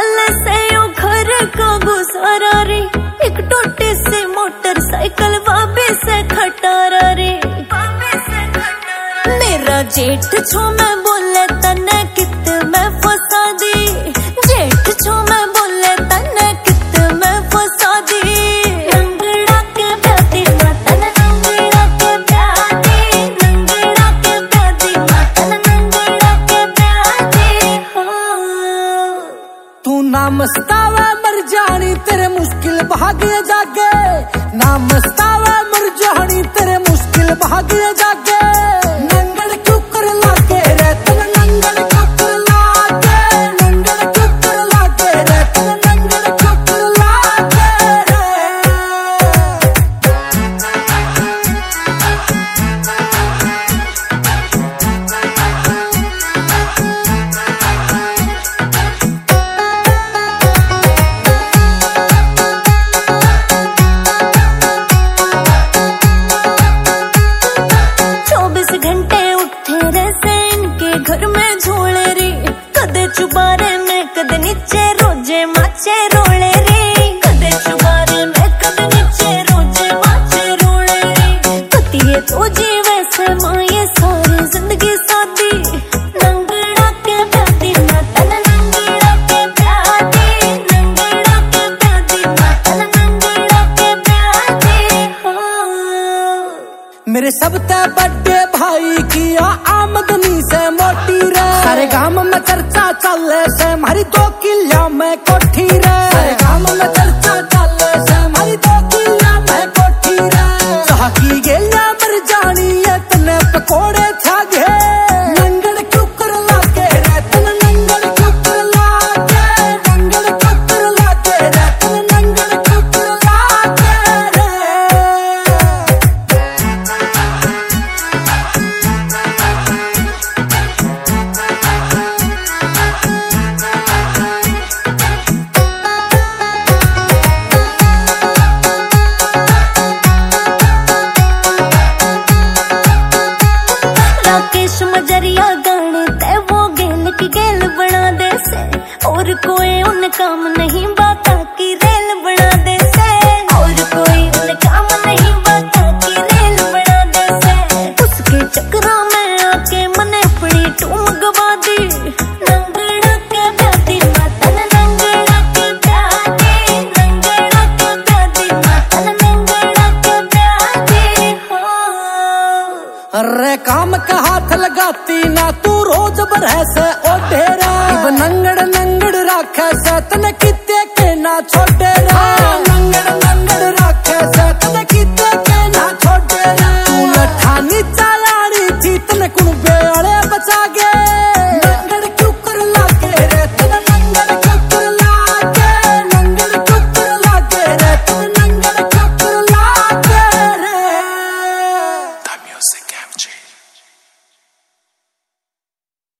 चले से यो घर का गुजारा रे, एक टोटी से मोटरसाइकिल वाबे से खटारा रे। मेरा जेठ छो मैं बोले तने कित मैं फसा दी, जेठ छो मैं बोले तने कित मैं फसा दी। नंगड़ा के प्यादी मातन नंगड़ा के प्यादी, नंगड़ा के प्यादी मातन नंगड़ा के प्यादी हो। तू ना मस्तावा मर जानी तेरे मुश्किल भाग्य जागे, ना मस्तावा मर जानी तेरे मुश्किल भाग्य जागे। नंगड़ क्यों कर लागे रे तन नंगड़ क्यों कर लागे, नंगड़ क्यों कर लागे रे तन नंगड़ क्यों कर लागे रे। घर में झोले रे, कदे चुबारे में कदे नीचे रोजे माचे रोले रे, कदे चुबारे में कदे नीचे रोजे माचे रोले रे। पतिये तो जीवे से माँ ये सारी जिंदगी सादी। नंगड़ा के प्यादी मातन नंगड़ा के प्यादी, नंगड़ा के प्यादी मातन नंगड़ा के प्यादी हो। मेरे सबसे बड़े भाई की आमदनी से मोटी रे, सारे गांव में चर्चा चले से हमारी 2 किल्ला में कोठी रे, सारे गांव में चर्चा चले से हमारी 2 किल्ला में कोठी रे। चाह की गेला मर जानी है तने पकोड़े छागे, नंगड़ क्यों कर लागे रे तन नंगड़ क्यों कर लागे, नंगड़ क्यों कर लागे रे तन नंगड़ क्यों कर लागे रे। मजरिया गाने ते वो गेल की गेल बना दे से, और कोई उन काम नहीं बाता की रेल बना दे से, और कोई उन काम नहीं बाता की रेल बना दे से। उसके चक्रा में आके मने अपनी टूम गवा दी। नंगड़ा के प्यादी मातन नंगड़ा के प्यादी, नंगड़ा के प्यादी मातन नंगड़ा के प्यादी हो। अरे काम का हाथ लगाती ना तू रोज बरह से ओ ढेरा, अब नंगड़ नंगड़ राखे से तने किते के ना छोड़े रे, नंगड़ नंगड़ राखे से तने किते के ना छोड़े रे। तू लठानी चालानी थी तने कुण बेड़े